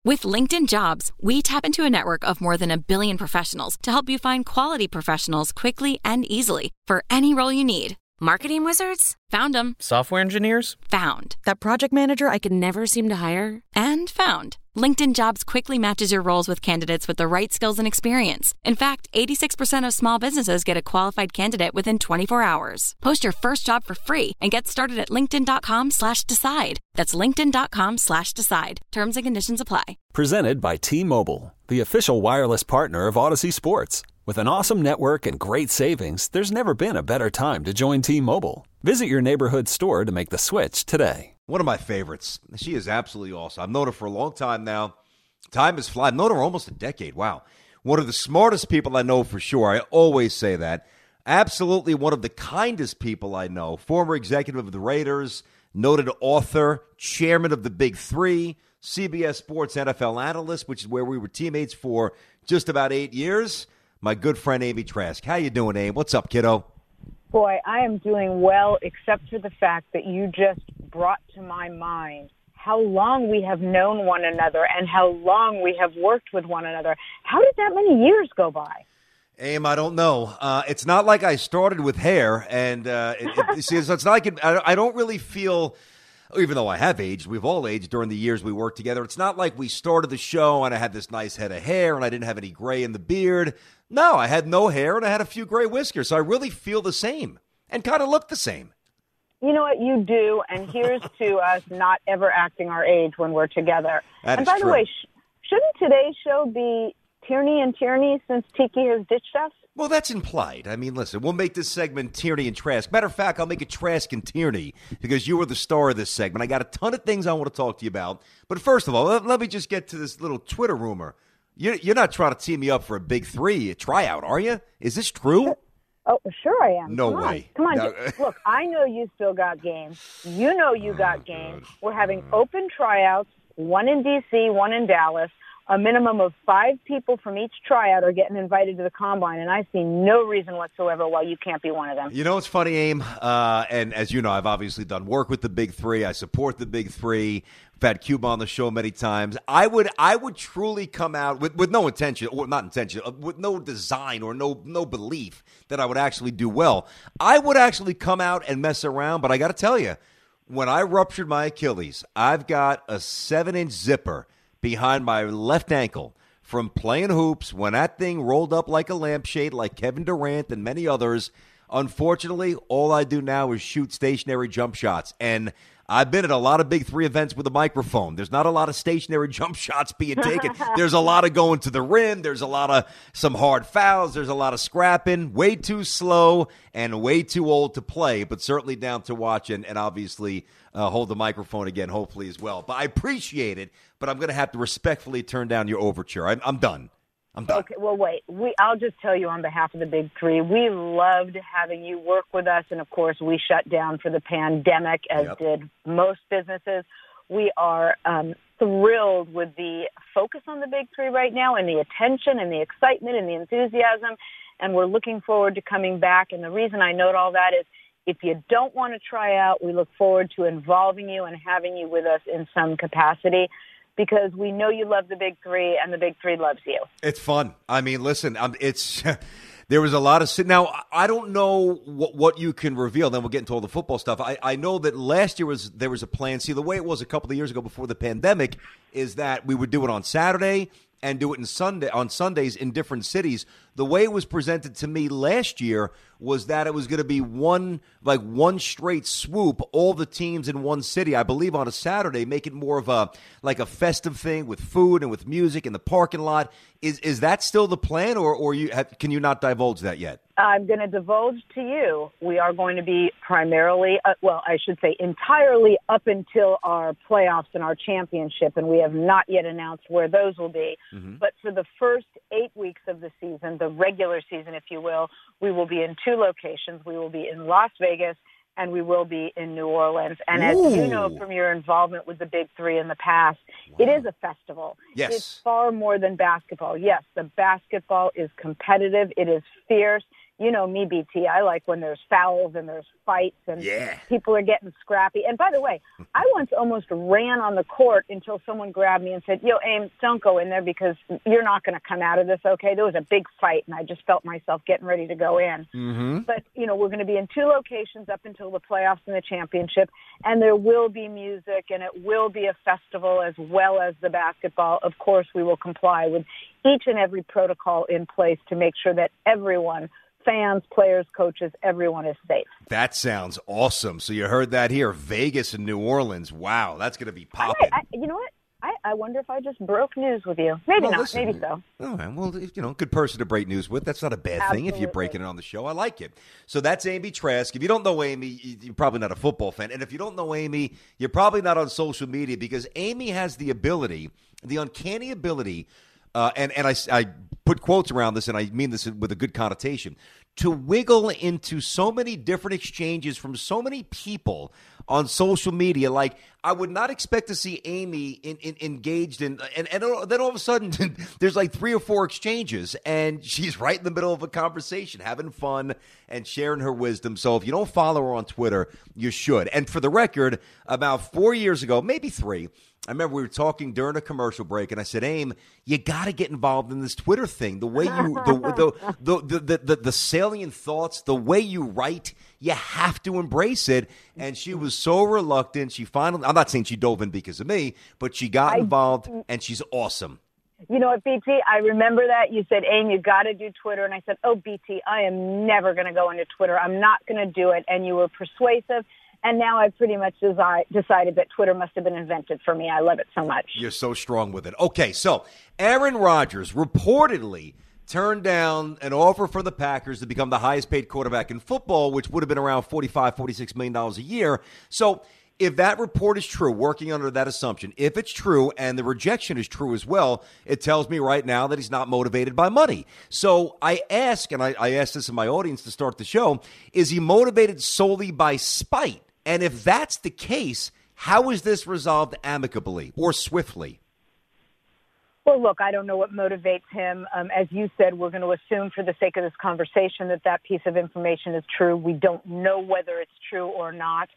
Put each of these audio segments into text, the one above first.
With LinkedIn Jobs, we tap into a network of more than 1 billion professionals to help you find quality professionals quickly and easily for any role you need. Marketing wizards? Found them. Software engineers? Found. That project manager I could never seem to hire? And found. LinkedIn Jobs quickly matches your roles with candidates with the right skills and experience. In fact, 86% of small businesses get a qualified candidate within 24 hours. Post your first job for free and get started at linkedin.com/decide. That's linkedin.com/decide. Terms and conditions apply. Presented by T-Mobile, the official wireless partner of Odyssey Sports. With an awesome network and great savings, there's never been a better time to join T-Mobile. Visit your neighborhood store to make the switch today. One of my favorites. She is absolutely awesome. I've known her for a long time now. Time has flied. I've known her almost a decade. Wow. One of the smartest people I know for sure. I always say that. Absolutely one of the kindest people I know. Former executive of the Raiders, noted author, chairman of the Big Three, CBS Sports NFL analyst, which is where we were teammates for just about 8 years. My good friend Amy Trask. How you doing, Amy? What's up, kiddo? Boy, I am doing well, except for the fact that you just brought to my mind how long we have known one another and how long we have worked with one another. How did that many years go by? Aim, I don't know. It's not like I started with hair, and so it's not like I don't really feel, even though I have aged, we've all aged during the years we worked together. It's not like we started the show and I had this nice head of hair and I didn't have any gray in the beard. No, I had no hair and I had a few gray whiskers, so I really feel the same and kind of look the same. You know what, you do, and here's to us not ever acting our age when we're together. That and is by true. the way, shouldn't today's show be Tierney and Tierney since Tiki has ditched us? Well, that's implied. I mean, listen, we'll make this segment Tierney and Trask. Matter of fact, I'll make it Trask and Tierney because you were the star of this segment. I got a ton of things I want to talk to you about. But first of all, let me just get to this little Twitter rumor. You're not trying to tee me up for a Big Three tryout, are you? Is this true? Oh, sure I am. No Come way. On. Come on. No. Look, I know you still got game. You know you got game. We're having open tryouts, one in D.C., one in Dallas. A minimum of 5 people from each tryout are getting invited to the Combine, and I see no reason whatsoever why you can't be one of them. You know what's funny, Aim? And as you know, I've obviously done work with the Big Three. I support the Big Three. I've had Cuba on the show many times. I would truly come out with no intention, or not intention, with no design or no belief that I would actually do well. I would actually come out and mess around, but I got to tell you, when I ruptured my Achilles, I've got a 7-inch zipper behind my left ankle from playing hoops when that thing rolled up like a lampshade like Kevin Durant and many others. Unfortunately, all I do now is shoot stationary jump shots, and I've been at a lot of Big Three events with a microphone. There's not a lot of stationary jump shots being taken. There's a lot of going to the rim. There's a lot of some hard fouls. There's a lot of scrapping. Way too slow and way too old to play, but certainly down to watch and obviously hold the microphone again, hopefully as well. But I appreciate it, but I'm going to have to respectfully turn down your overture. I'm done. I'm done. Okay, well, wait. I'll just tell you on behalf of the Big Three, we loved having you work with us, and, of course, we shut down for the pandemic, as did most businesses. We are thrilled with the focus on the Big Three right now and the attention and the excitement and the enthusiasm, and we're looking forward to coming back. And the reason I note all that is if you don't want to try out, we look forward to involving you and having you with us in some capacity, because we know you love the Big Three, and the Big Three loves you. It's fun. I mean, listen, it's there was a lot of – now, I don't know what you can reveal. Then we'll get into all the football stuff. I know that last year there was a plan. See, the way it was a couple of years ago before the pandemic is that we would do it on Saturday and do it on Sundays in different cities. The way it was presented to me last year was that it was going to be one straight swoop, all the teams in one city, I believe on a Saturday, make it more of a festive thing with food and with music in the parking lot. Is that still the plan, or can you not divulge that yet? I'm going to divulge to you. We are going to be primarily, entirely up until our playoffs and our championship, and we have not yet announced where those will be. Mm-hmm. But for the first 8 weeks of the season, the regular season, if you will, we will be in 2 locations. We will be in Las Vegas, and we will be in New Orleans. And as you know from your involvement with the Big Three in the past, it is a festival. Yes. It's far more than basketball. Yes, the basketball is competitive. It is fierce. You know me, BT. I like when there's fouls and there's fights and people are getting scrappy. And by the way, I once almost ran on the court until someone grabbed me and said, "Yo, Aim, don't go in there because you're not going to come out of this, okay?" There was a big fight, and I just felt myself getting ready to go in. Mm-hmm. But, we're going to be in 2 locations up until the playoffs and the championship, and there will be music, and it will be a festival as well as the basketball. Of course, we will comply with each and every protocol in place to make sure that everyone, fans, players, coaches, everyone is safe. That sounds awesome. So you heard that here, Vegas and New Orleans. Wow, that's going to be popping. You know what? I wonder if I just broke news with you. Maybe not. Listen, maybe so. All right. Well, good person to break news with. That's not a bad thing if you're breaking it on the show. I like it. So that's Amy Trask. If you don't know Amy, you're probably not a football fan. And if you don't know Amy, you're probably not on social media because Amy has the ability, the uncanny ability, and I put quotes around this, and I mean this with a good connotation, to wiggle into so many different exchanges from so many people on social media. Like, I would not expect to see Amy engaged in, and then all of a sudden there's like 3 or 4 exchanges, and she's right in the middle of a conversation, having fun and sharing her wisdom. So if you don't follow her on Twitter, you should. And for the record, about 4 years ago, maybe 3, I remember we were talking during a commercial break, and I said, "Aim, you got to get involved in this Twitter thing. The way you, the salient thoughts, the way you write, you have to embrace it." And she was so reluctant. She finally, I'm not saying she dove in because of me, but she got involved, and she's awesome. You know what, BT? I remember that. You said, "Aim, you got to do Twitter." And I said, "Oh, BT, I am never going to go into Twitter. I'm not going to do it." And you were persuasive. And now I've pretty much decided that Twitter must have been invented for me. I love it so much. You're so strong with it. Okay, so Aaron Rodgers reportedly turned down an offer for the Packers to become the highest paid quarterback in football, which would have been around $46 million a year. So if that report is true, working under that assumption, if it's true and the rejection is true as well, it tells me right now that he's not motivated by money. So I ask, and I asked this in my audience to start the show, is he motivated solely by spite? And if that's the case, how is this resolved amicably or swiftly? Well, look, I don't know what motivates him. As you said, we're going to assume for the sake of this conversation that piece of information is true. We don't know whether it's true or not.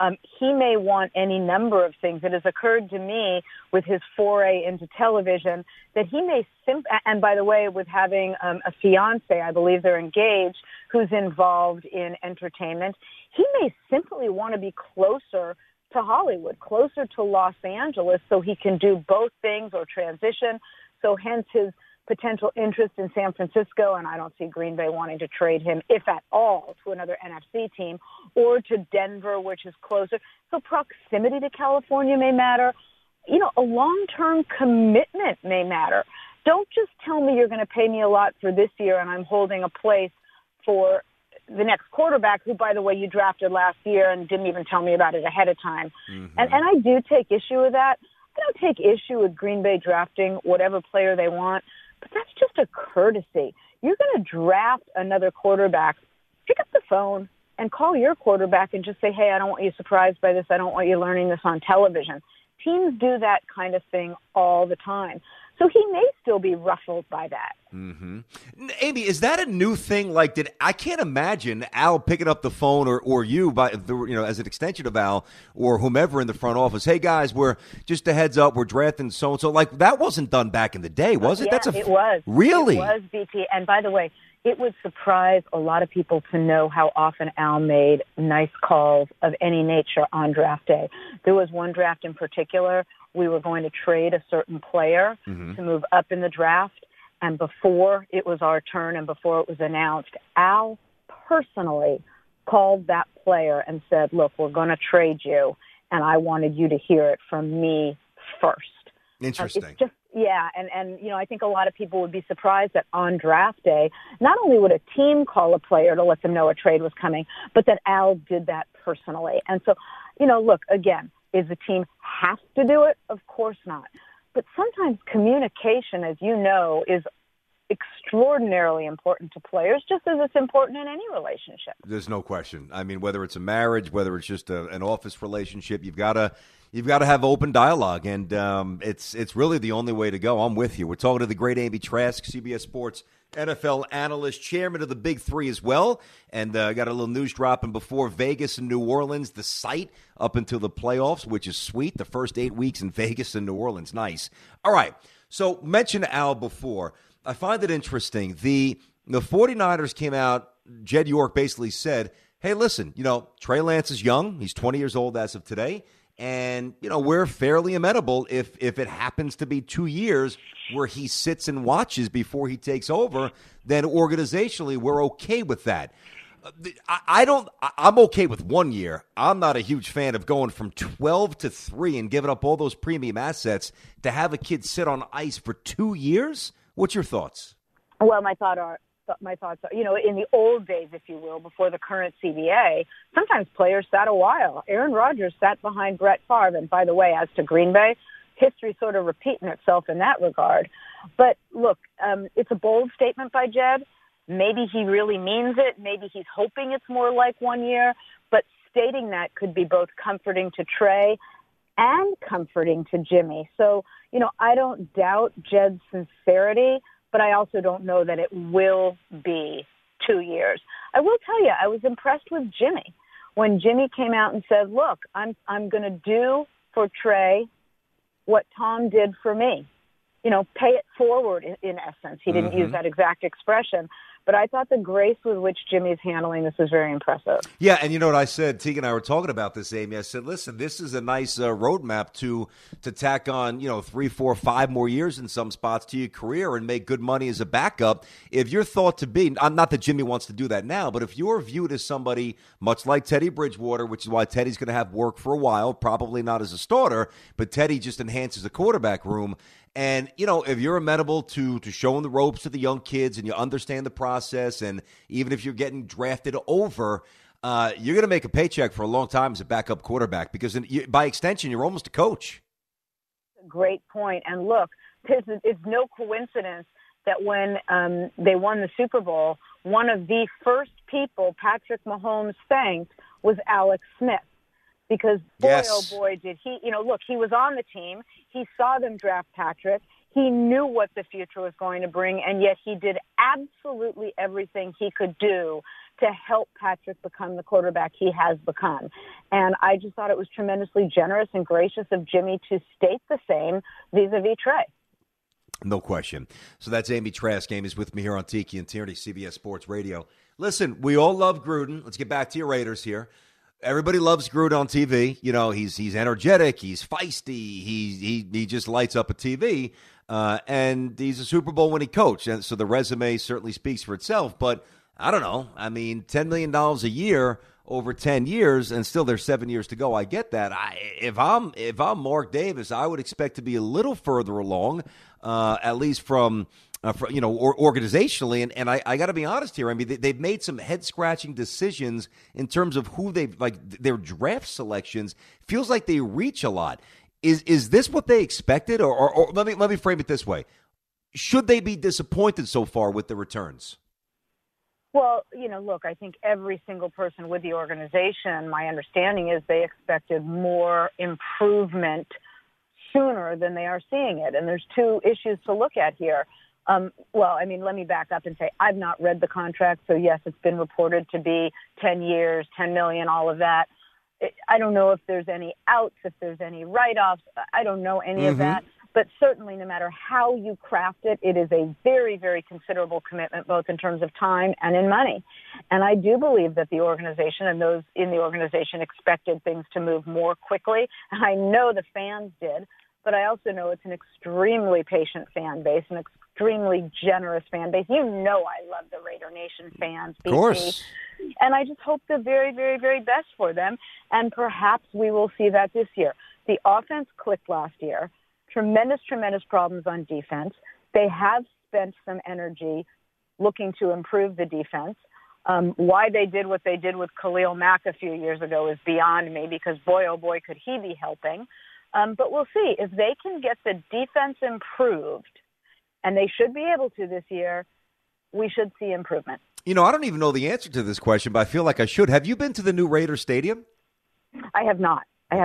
He may want any number of things. It has occurred to me with his foray into television that he may and by the way, with having a fiance, I believe they're engaged, who's involved in entertainment, he may simply want to be closer to Hollywood, closer to Los Angeles, so he can do both things or transition. So hence his potential interest in San Francisco, and I don't see Green Bay wanting to trade him, if at all, to another NFC team, or to Denver, which is closer. So proximity to California may matter. A long-term commitment may matter. Don't just tell me you're going to pay me a lot for this year and I'm holding a place for the next quarterback, who, by the way, you drafted last year and didn't even tell me about it ahead of time. Mm-hmm. And I do take issue with that. I don't take issue with Green Bay drafting whatever player they want, but that's just a courtesy. You're going to draft another quarterback. Pick up the phone and call your quarterback and just say, "Hey, I don't want you surprised by this. I don't want you learning this on television." Teams do that kind of thing all the time. So he may still be ruffled by that. Mm-hmm. Amy, is that a new thing? Like, I can't imagine Al picking up the phone or you as an extension of Al or whomever in the front office. "Hey guys, we're just a heads up, we're drafting so and so." Like, that wasn't done back in the day, was it? Yeah, it was. Really? It was, BT. And by the way, it would surprise a lot of people to know how often Al made nice calls of any nature on draft day. There was one draft in particular. We were going to trade a certain player to move up in the draft. And before it was our turn and before it was announced, Al personally called that player and said, "Look, we're going to trade you, and I wanted you to hear it from me first." Interesting. It's just, yeah, and I think a lot of people would be surprised that on draft day, not only would a team call a player to let them know a trade was coming, but that Al did that personally. And so, look, again, is the team have to do it? Of course not. But sometimes communication, as you know, is extraordinarily important to players, just as it's important in any relationship. There's no question. I mean, whether it's a marriage, whether it's just an office relationship, you've got to You've got to have open dialogue, and it's really the only way to go. I'm with you. We're talking to the great Amy Trask, CBS Sports NFL analyst, chairman of the Big Three as well, and got a little news dropping before Vegas and New Orleans, the site up until the playoffs, which is sweet. The first 8 weeks in Vegas and New Orleans, nice. All right, so mentioned Al before. I find it interesting. The 49ers came out, Jed York basically said, hey, listen, Trey Lance is young. He's 20 years old as of today. And, we're fairly amenable if it happens to be 2 years where he sits and watches before he takes over, then organizationally we're okay with that. I'm okay with 1 year. I'm not a huge fan of going from 12 to 3 and giving up all those premium assets to have a kid sit on ice for 2 years. What's your thoughts? Well, my thoughts are, in the old days, if you will, before the current CBA, sometimes players sat a while. Aaron Rodgers sat behind Brett Favre. And by the way, as to Green Bay, history sort of repeating itself in that regard. But look, it's a bold statement by Jed. Maybe he really means it. Maybe he's hoping it's more like 1 year. But stating that could be both comforting to Trey and comforting to Jimmy. So, I don't doubt Jed's sincerity, but I also don't know that it will be 2 years. I will tell you, I was impressed with Jimmy when Jimmy came out and said, look, I'm going to do for Trey what Tom did for me. Pay it forward in essence. He didn't use that exact expression. But I thought the grace with which Jimmy's handling this was very impressive. Yeah, and you know what I said? Teague and I were talking about this, Amy. I said, listen, this is a nice roadmap to tack on, 3, 4, 5 more years in some spots to your career and make good money as a backup. If you're thought to be, not that Jimmy wants to do that now, but if you're viewed as somebody much like Teddy Bridgewater, which is why Teddy's going to have work for a while, probably not as a starter, but Teddy just enhances the quarterback room. And, if you're amenable to showing the ropes to the young kids and you understand the process, and even if you're getting drafted over, you're going to make a paycheck for a long time as a backup quarterback because by extension, you're almost a coach. Great point. And look, it's no coincidence that when they won the Super Bowl, one of the first people Patrick Mahomes thanked was Alex Smith. Because boy, oh boy, did he, look, he was on the team. He saw them draft Patrick. He knew what the future was going to bring, and yet he did absolutely everything he could do to help Patrick become the quarterback he has become. And I just thought it was tremendously generous and gracious of Jimmy to state the same vis-a-vis Trey. No question. So that's Amy Trask. Amy's with me here on Tiki and Tierney, CBS Sports Radio. Listen, we all love Gruden. Let's get back to your Raiders here. Everybody loves Gruden on TV. He's energetic. He's feisty. He just lights up a TV. And he's a Super Bowl winning coach. And so the resume certainly speaks for itself. But I don't know. I mean, $10 million a year over 10 years, and still there's 7 years to go. I get that. If I'm Mark Davis, I would expect to be a little further along, at least from organizationally, and I got to be honest here. I mean, they've made some head-scratching decisions in terms of who their draft selections. Feels like they reach a lot. Is this what they expected, or let me frame it this way: should they be disappointed so far with the returns? Well, look, I think every single person with the organization, my understanding is they expected more improvement sooner than they are seeing it, and there's two issues to look at here. Let me back up and say I've not read the contract. So, yes, it's been reported to be 10 years, 10 million, all of that. I don't know if there's any outs, if there's any write-offs. I don't know any of that. But certainly no matter how you craft it, it is a very, very considerable commitment, both in terms of time and in money. And I do believe that the organization and those in the organization expected things to move more quickly. And I know the fans did. But I also know it's an extremely patient fan base, an extremely generous fan base. I love the Raider Nation fans. Of course. And I just hope the very, very, very best for them. And perhaps we will see that this year. The offense clicked last year. Tremendous, tremendous problems on defense. They have spent some energy looking to improve the defense. Why they did what they did with Khalil Mack a few years ago is beyond me because, boy, oh boy, could he be helping. But we'll see. If they can get the defense improved, and they should be able to this year, we should see improvement. I don't even know the answer to this question, but I feel like I should. Have you been to the new Raider Stadium? I have not. I have not.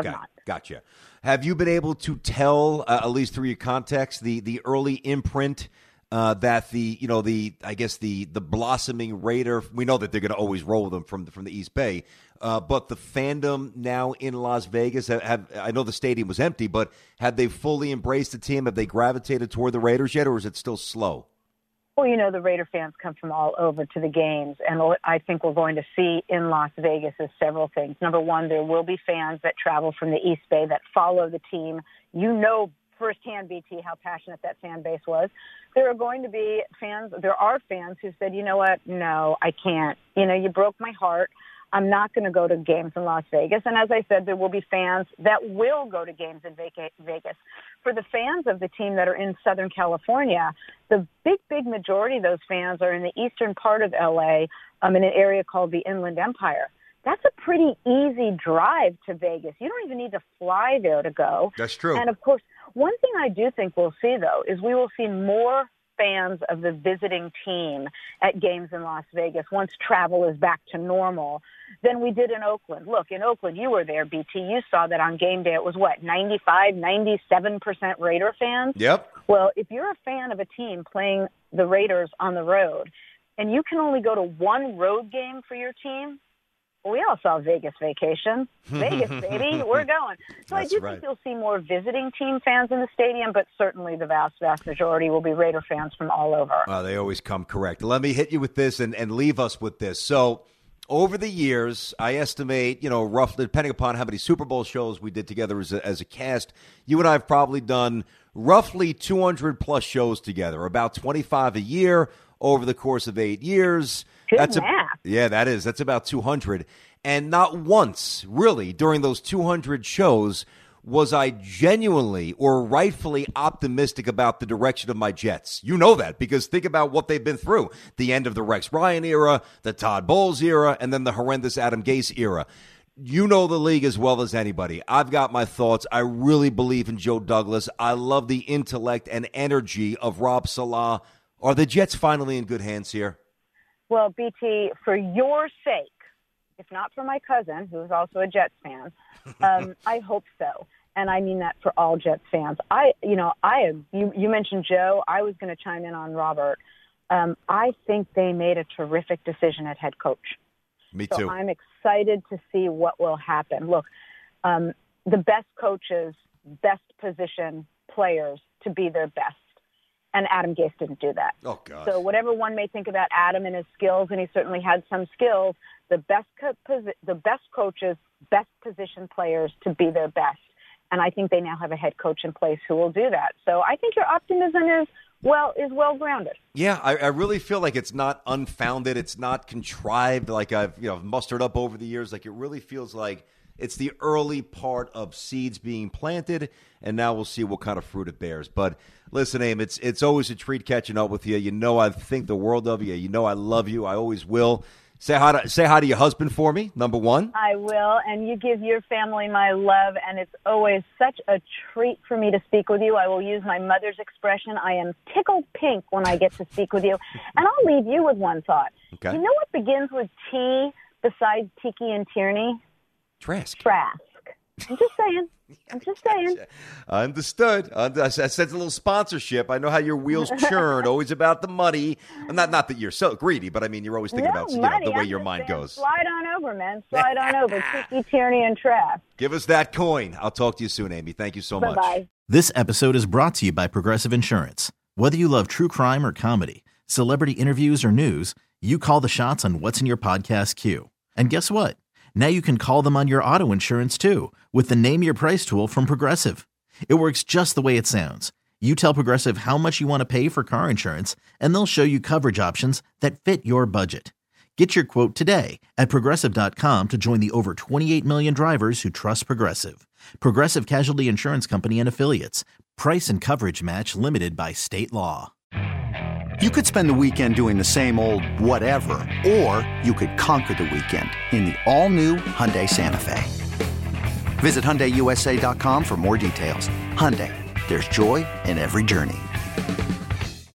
Gotcha. Have you been able to tell, at least through your context, the early imprint that the blossoming Raider, we know that they're going to always roll them from the East Bay, but the fandom now in Las Vegas, I know the stadium was empty, but have they fully embraced the team? Have they gravitated toward the Raiders yet, or is it still slow? Well, the Raider fans come from all over to the games, and what I think we're going to see in Las Vegas is several things. Number one, there will be fans that travel from the East Bay that follow the team. Firsthand, BT, how passionate that fan base was. There are going to be fans who said, you know what, no, I can't. You broke my heart. I'm not going to go to games in Las Vegas. And as I said, there will be fans that will go to games in Vegas. For the fans of the team that are in Southern California, the big majority of those fans are in the eastern part of L.A., in an area called the Inland Empire. That's a pretty easy drive to Vegas. You don't even need to fly there to go. That's true. And, of course, one thing I do think we'll see, though, is we will see more fans of the visiting team at games in Las Vegas once travel is back to normal than we did in Oakland. Look, in Oakland, you were there, BT. You saw that on game day it was, 97% Raider fans? Yep. Well, if you're a fan of a team playing the Raiders on the road and you can only go to one road game for your team, we all saw Vegas Vacation. Vegas, baby, we're going. So I do think you'll see more visiting team fans in the stadium, but certainly the vast majority will be Raider fans from all over. They always come correct. Let me hit you with this and leave us with this. So over the years, I estimate, roughly, depending upon how many Super Bowl shows we did together as a cast, you and I have probably done roughly 200-plus shows together, about 25 a year over the course of 8 years. Good math. That's about 200. And not once, really, during those 200 shows was I genuinely or rightfully optimistic about the direction of my Jets. You know that because think about what they've been through. The end of the Rex Ryan era, the Todd Bowles era, and then the horrendous Adam Gase era. You know the league as well as anybody. I've got my thoughts. I really believe in Joe Douglas. I love the intellect and energy of Rob Saleh. Are the Jets finally in good hands here? Well, BT, for your sake, if not for my cousin, who is also a Jets fan, I hope so. And I mean that for all Jets fans. You mentioned Joe. I was going to chime in on Robert. I think they made a terrific decision at head coach. Me too. So I'm excited to see what will happen. Look, the best coaches, best position players to be their best. And Adam Gase didn't do that. Oh, God. So whatever one may think about Adam and his skills, and he certainly had some skills, the best coaches, best position players to be their best. And I think they now have a head coach in place who will do that. So I think your optimism is well-grounded. Yeah, I really feel like it's not unfounded. It's not contrived like I've mustered up over the years. Like it really feels like it's the early part of seeds being planted, and now we'll see what kind of fruit it bears. But listen, Aim, it's always a treat catching up with you. You know I think the world of you. You know I love you. I always will. Say hi to your husband for me, number one. I will, and you give your family my love, and it's always such a treat for me to speak with you. I will use my mother's expression. I am tickled pink when I get to speak with you. And I'll leave you with one thought. Okay. You know what begins with T besides Tiki and Tierney? Trask. I'm just saying. Understood. I sense a little sponsorship. I know how your wheels churn, always about the money. Not that you're so greedy, but I mean, you're always thinking about the way your mind goes. Slide on over, man. Slide on over. Tiki, Tierney, and Trask. Give us that coin. I'll talk to you soon, Amy. Thank you so much. Bye-bye. This episode is brought to you by Progressive Insurance. Whether you love true crime or comedy, celebrity interviews or news, you call the shots on what's in your podcast queue. And guess what? Now you can call them on your auto insurance, too, with the Name Your Price tool from Progressive. It works just the way it sounds. You tell Progressive how much you want to pay for car insurance, and they'll show you coverage options that fit your budget. Get your quote today at Progressive.com to join the over 28 million drivers who trust Progressive. Progressive Casualty Insurance Company and Affiliates. Price and coverage match limited by state law. You could spend the weekend doing the same old whatever, or you could conquer the weekend in the all-new Hyundai Santa Fe. Visit HyundaiUSA.com for more details. Hyundai, there's joy in every journey.